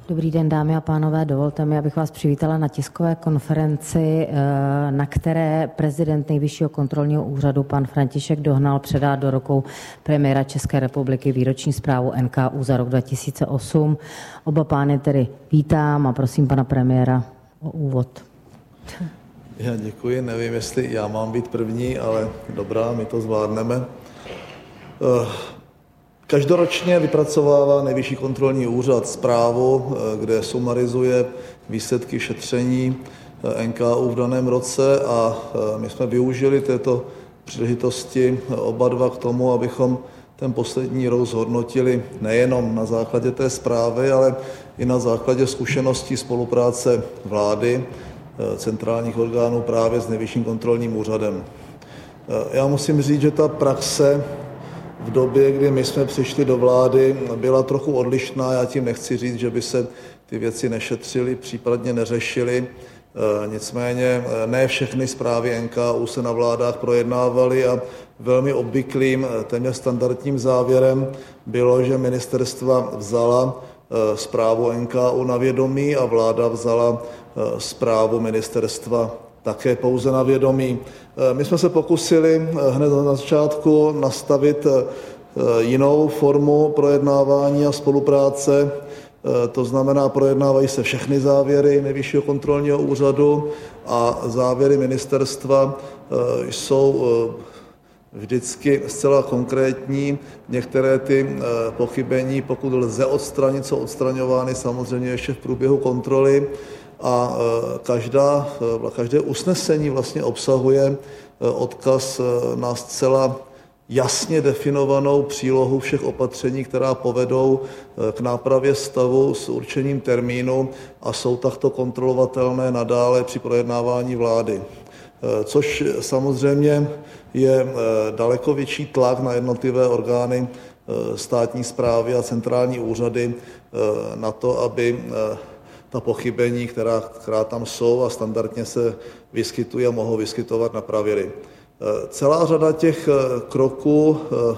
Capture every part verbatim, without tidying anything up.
Dobrý den, dámy a pánové. Dovolte mi, abych vás přivítala na tiskové konferenci, na které prezident Nejvyššího kontrolního úřadu pan František Dohnal předá do rukou premiéra České republiky výroční zprávu N K U za rok dva tisíce osm. Oba pány tedy vítám a prosím pana premiéra o úvod. Já děkuji, nevím, jestli já mám být první, ale dobrá, my to zvládneme. Každoročně vypracovává Nejvyšší kontrolní úřad zprávu, kde sumarizuje výsledky šetření N K U v daném roce a my jsme využili této příležitosti oba dva k tomu, abychom ten poslední rok zhodnotili nejenom na základě té zprávy, ale i na základě zkušeností spolupráce vlády, centrálních orgánů právě s Nejvyšším kontrolním úřadem. Já musím říct, že ta praxe v době, kdy my jsme přišli do vlády, byla trochu odlišná. Já tím nechci říct, že by se ty věci nešetřily, případně neřešily. Nicméně ne všechny zprávy N K U se na vládách projednávaly a velmi obvyklým, téměř standardním závěrem bylo, že ministerstva vzala zprávu N K U na vědomí a vláda vzala zprávu ministerstva také pouze na vědomí. My jsme se pokusili hned na začátku nastavit jinou formu projednávání a spolupráce. To znamená, projednávají se všechny závěry Nejvyššího kontrolního úřadu a závěry ministerstva jsou vždycky zcela konkrétní. Některé ty pochybení, pokud lze odstranit, jsou odstraňovány samozřejmě ještě v průběhu kontroly. A každá, každé usnesení vlastně obsahuje odkaz na zcela jasně definovanou přílohu všech opatření, která povedou k nápravě stavu s určením termínu a jsou takto kontrolovatelné nadále při projednávání vlády. Což samozřejmě je daleko větší tlak na jednotlivé orgány státní správy a centrální úřady na to, aby ta pochybení, která, která tam jsou a standardně se vyskytují a mohou vyskytovat, napravili. Celá řada těch kroků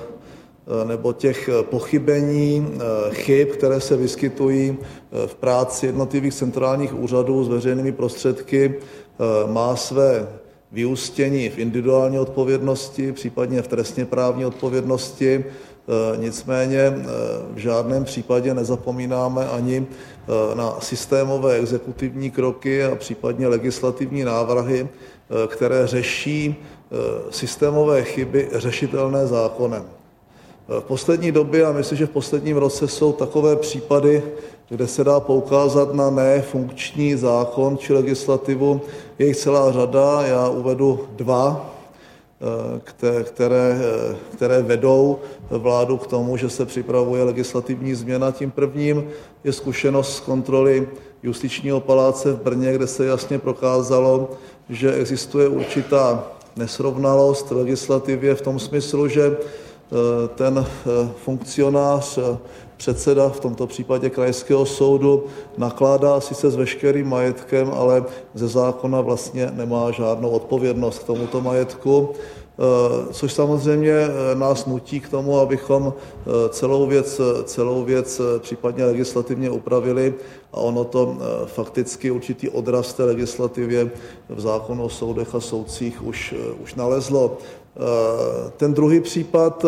nebo těch pochybení, chyb, které se vyskytují v práci jednotlivých centrálních úřadů s veřejnými prostředky, má své vyústění v individuální odpovědnosti, případně v trestně právní odpovědnosti. Nicméně v žádném případě nezapomínáme ani na systémové exekutivní kroky a případně legislativní návrhy, které řeší systémové chyby řešitelné zákonem. V poslední době, a myslím, že v posledním roce, jsou takové případy, kde se dá poukázat na nefunkční zákon či legislativu. Je jich celá řada, já uvedu dva, které, které vedou vládu k tomu, že se připravuje legislativní změna. Tím prvním je zkušenost z kontroly Justičního paláce v Brně, kde se jasně prokázalo, že existuje určitá nesrovnalost v legislativě v tom smyslu, že ten funkcionář, předseda v tomto případě krajského soudu, nakládá sice s veškerým majetkem, ale ze zákona vlastně nemá žádnou odpovědnost k tomuto majetku, což samozřejmě nás nutí k tomu, abychom celou věc, celou věc případně legislativně upravili a ono to fakticky určitý odraz té legislativě v zákonu o soudech a soudcích už, už nalezlo. Ten druhý případ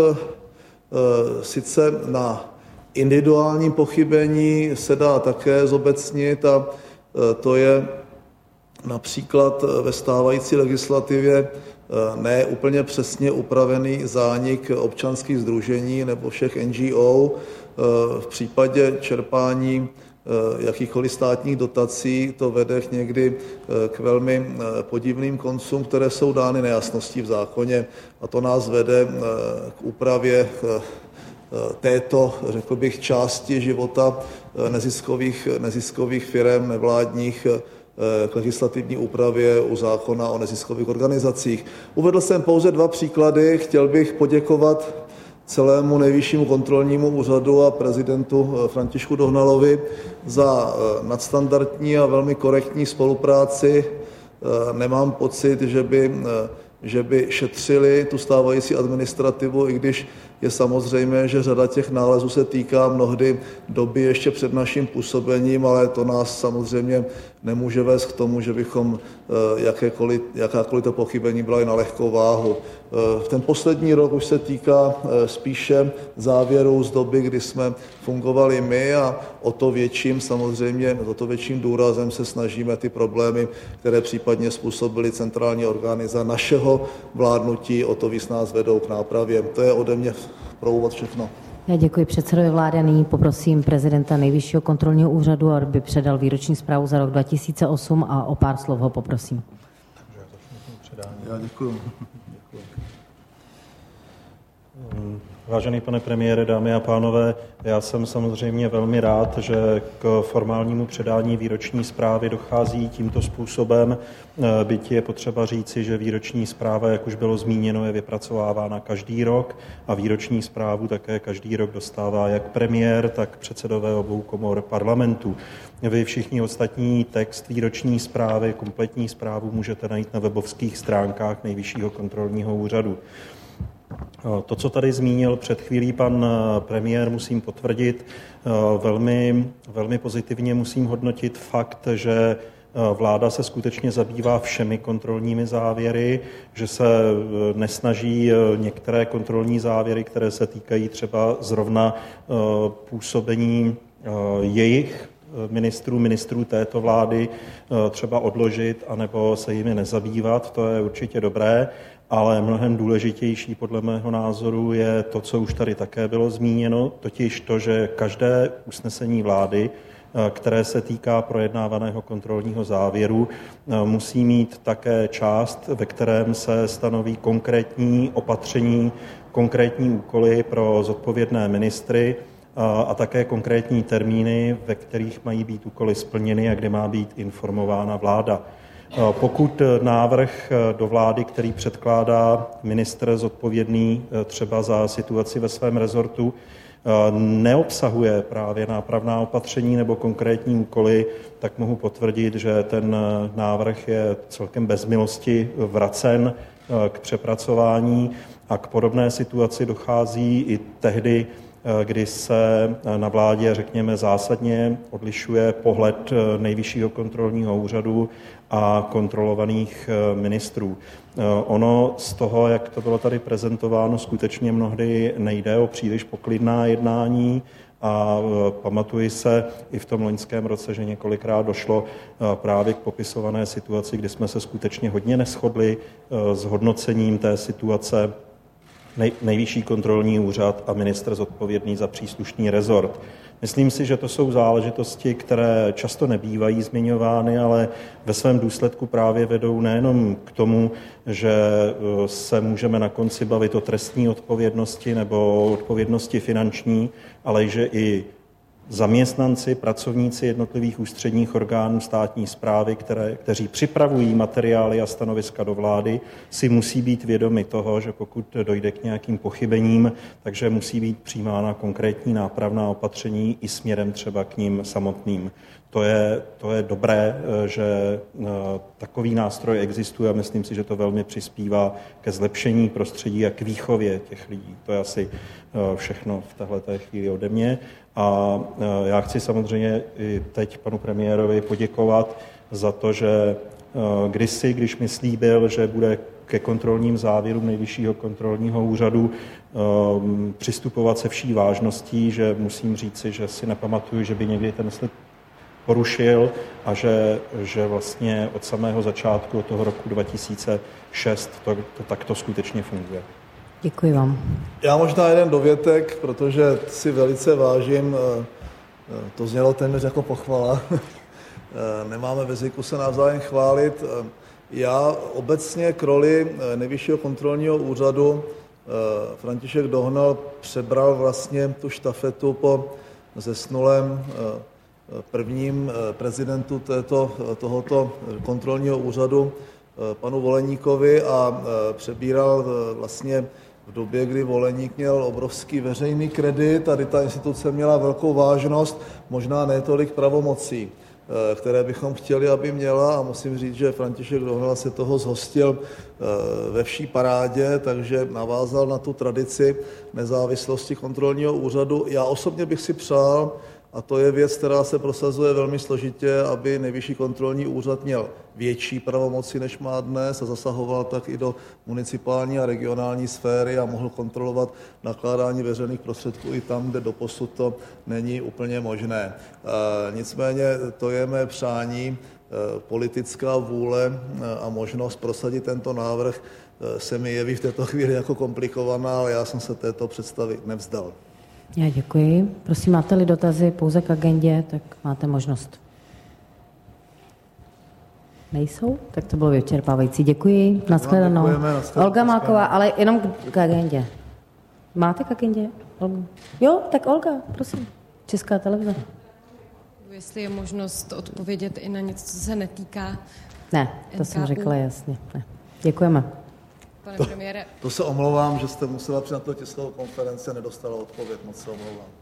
sice na individuálním pochybení se dá také zobecnit a to je například ve stávající legislativě ne úplně přesně upravený zánik občanských sdružení nebo všech N G O. V případě čerpání jakýchkoliv státních dotací to vede k někdy k velmi podivným koncům, které jsou dány nejasností v zákoně a to nás vede k úpravě této, řekl bych, části života neziskových, neziskových firem, nevládních, k legislativní úpravě u zákona o neziskových organizacích. Uvedl jsem pouze dva příklady. Chtěl bych poděkovat celému Nejvyššímu kontrolnímu úřadu a prezidentu Františku Dohnalovi za nadstandardní a velmi korektní spolupráci. Nemám pocit, že by, že by šetřili tu stávající administrativu, i když je samozřejmé, že řada těch nálezů se týká mnohdy doby ještě před naším působením, ale to nás samozřejmě nemůže vést k tomu, že bychom jakékoliv, jakákoliv to pochybení brali na lehkou váhu. Ten poslední rok už se týká spíše závěrů z doby, kdy jsme fungovali my a o to větším samozřejmě, o to větším důrazem se snažíme ty problémy, které případně způsobily centrální orgány za našeho vládnutí, o to víc nás vedou k nápravě. To je ode mě pro úvod všechno. Já děkuji předsedovi vlády a nyní poprosím prezidenta Nejvyššího kontrolního úřadu, aby předal výroční zprávu za rok dva tisíce osm a o pár slov ho poprosím. Já děkuji. Vážený pane premiére, dámy a pánové, já jsem samozřejmě velmi rád, že k formálnímu předání výroční zprávy dochází tímto způsobem. Byť je potřeba říci, že výroční zpráva, jak už bylo zmíněno, je vypracovávána každý rok a výroční zprávu také každý rok dostává jak premiér, tak předsedové obou komor parlamentu. Vy všichni ostatní text výroční zprávy, kompletní zprávu můžete najít na webovských stránkách Nejvyššího kontrolního úřadu. To, co tady zmínil před chvílí pan premiér, musím potvrdit. Velmi, velmi pozitivně musím hodnotit fakt, že vláda se skutečně zabývá všemi kontrolními závěry, že se nesnaží některé kontrolní závěry, které se týkají třeba zrovna působení jejich ministrů, ministrů této vlády, třeba odložit anebo se jimi nezabývat. To je určitě dobré. Ale mnohem důležitější podle mého názoru je to, co už tady také bylo zmíněno, totiž to, že každé usnesení vlády, které se týká projednávaného kontrolního závěru, musí mít také část, ve kterém se stanoví konkrétní opatření, konkrétní úkoly pro zodpovědné ministry a také konkrétní termíny, ve kterých mají být úkoly splněny a kde má být informována vláda. Pokud návrh do vlády, který předkládá ministr zodpovědný třeba za situaci ve svém rezortu, neobsahuje právě nápravná opatření nebo konkrétní úkoly, tak mohu potvrdit, že ten návrh je celkem bez milosti vracen k přepracování a k podobné situaci dochází i tehdy, kdy se na vládě, řekněme, zásadně odlišuje pohled Nejvyššího kontrolního úřadu a kontrolovaných ministrů. Ono z toho, jak to bylo tady prezentováno, skutečně mnohdy nejde o příliš poklidná jednání a pamatuji se i v tom loňském roce, že několikrát došlo právě k popisované situaci, kdy jsme se skutečně hodně neshodli s hodnocením té situace Nej, Nejvyšší kontrolní úřad a ministr zodpovědný za příslušný rezort. Myslím si, že to jsou záležitosti, které často nebývají zmiňovány, ale ve svém důsledku právě vedou nejenom k tomu, že se můžeme na konci bavit o trestní odpovědnosti nebo odpovědnosti finanční, ale že i zaměstnanci, pracovníci jednotlivých ústředních orgánů státní správy, které, kteří připravují materiály a stanoviska do vlády, si musí být vědomi toho, že pokud dojde k nějakým pochybením, takže musí být přijímána konkrétní nápravná opatření i směrem třeba k ním samotným. To je, to je dobré, že takový nástroj existuje a myslím si, že to velmi přispívá ke zlepšení prostředí a k výchově těch lidí. To je asi všechno v téhleté chvíli ode mě. A já chci samozřejmě i teď panu premiérovi poděkovat za to, že kdysi, když mi slíbil, že bude ke kontrolním závěrům Nejvyššího kontrolního úřadu přistupovat se vší vážností, že musím říci, že si nepamatuju, že by někdy ten slib porušil a že, že vlastně od samého začátku, od toho roku dva tisíce šest, to, to takto skutečně funguje. Děkuji vám. Já možná jeden dovětek, protože si velice vážím, to znělo téměř jako pochvala, nemáme ve zvyku se navzájem chválit. Já obecně k roli Nejvyššího kontrolního úřadu František Dohnal přebral vlastně tu štafetu po zesnulém prvním prezidentu této, tohoto kontrolního úřadu panu Voleníkovi a přebíral vlastně v době, kdy Voleník měl obrovský veřejný kredit, tady ta instituce měla velkou vážnost, možná ne tolik pravomocí. které bychom chtěli, aby měla, a musím říct, že František Dohnal se toho zhostil ve vší parádě, takže navázal na tu tradici nezávislosti kontrolního úřadu. Já osobně bych si přál, a to je věc, která se prosazuje velmi složitě, aby Nejvyšší kontrolní úřad měl větší pravomoci, než má dnes, a zasahoval tak i do municipální a regionální sféry a mohl kontrolovat nakládání veřejných prostředků i tam, kde doposud to není úplně možné. Nicméně to je mé přání, politická vůle a možnost prosadit tento návrh se mi jeví v této chvíli jako komplikovaná, ale já jsem se této představy nevzdal. Já děkuji. Prosím, máte-li dotazy pouze k agendě, tak máte možnost. Nejsou? Tak to bylo vyčerpávající. Děkuji. Naschledanou. Olga Máková, ale jenom k agendě. Máte k agendě, Olgu? Jo, tak Olga, prosím. Česká televize. Jestli je možnost odpovědět i na něco, co se netýká Ne, to N K U. jsem řekla jasně. Ne. Děkujeme. Pane To, premiére. to se omlouvám, že jste musela při na to tiskovou konferenci a nedostala odpověď. Moc se omlouvám.